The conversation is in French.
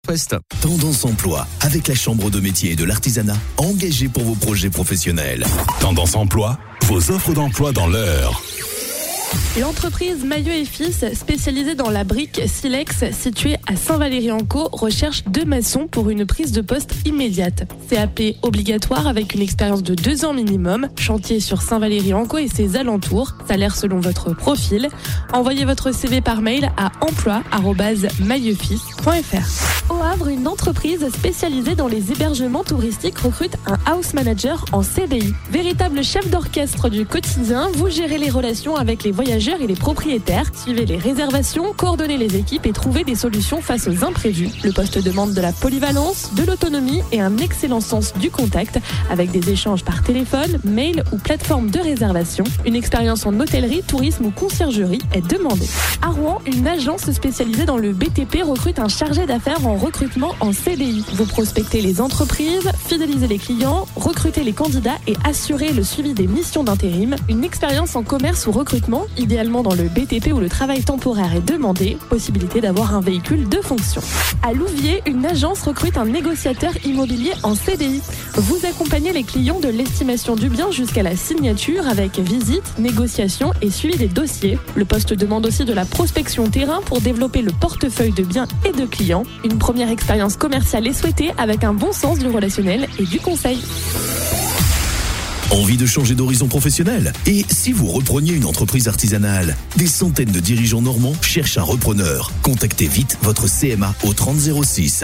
poste. Tendance Emploi, avec la Chambre de métier et de l'artisanat, engagée pour vos projets professionnels. Tendance Emploi, vos offres d'emploi dans l'heure. L'entreprise Maillot et Fils, spécialisée dans la brique Silex, située à Saint-Valery-en-Caux, recherche 2 maçons pour une prise de poste immédiate. CAP obligatoire avec une expérience de 2 ans minimum. Chantier sur Saint-Valery-en-Caux et ses alentours. Salaire selon votre profil. Envoyez votre CV par mail à emploi@mailleufils.fr. Au Havre, une entreprise spécialisée dans les hébergements touristiques recrute un house manager en CDI. Véritable chef d'orchestre du quotidien, vous gérez les relations avec les voyageurs et les propriétaires, suivez les réservations, coordonnez les équipes et trouvez des solutions face aux imprévus. Le poste demande de la polyvalence, de l'autonomie et un excellent sens du contact avec des échanges par téléphone, mail ou plateforme de réservation. Une expérience en hôtellerie, tourisme ou conciergerie est demandée. À Rouen, une agence spécialisée dans le BTP recrute un chargé d'affaires en recrutement en CDI. Vous prospectez les entreprises, fidélisez les clients, recrutez les candidats et assurez le suivi des missions d'intérim. Une expérience en commerce ou recrutement, idéalement dans le BTP où le travail temporaire est demandé, possibilité d'avoir un véhicule de fonction. À Louviers, une agence recrute un négociateur immobilier en CDI. Vous accompagnez les clients de l'estimation du bien jusqu'à la signature avec visite, négociation et suivi des dossiers. Le poste demande aussi de la prospection terrain pour développer le portefeuille de biens et de clients. Une première expérience commerciale est souhaitée avec un bon sens du relationnel et du conseil. Envie de changer d'horizon professionnel? Et si vous repreniez une entreprise artisanale? Des centaines de dirigeants normands cherchent un repreneur. Contactez vite votre CMA au 30 06.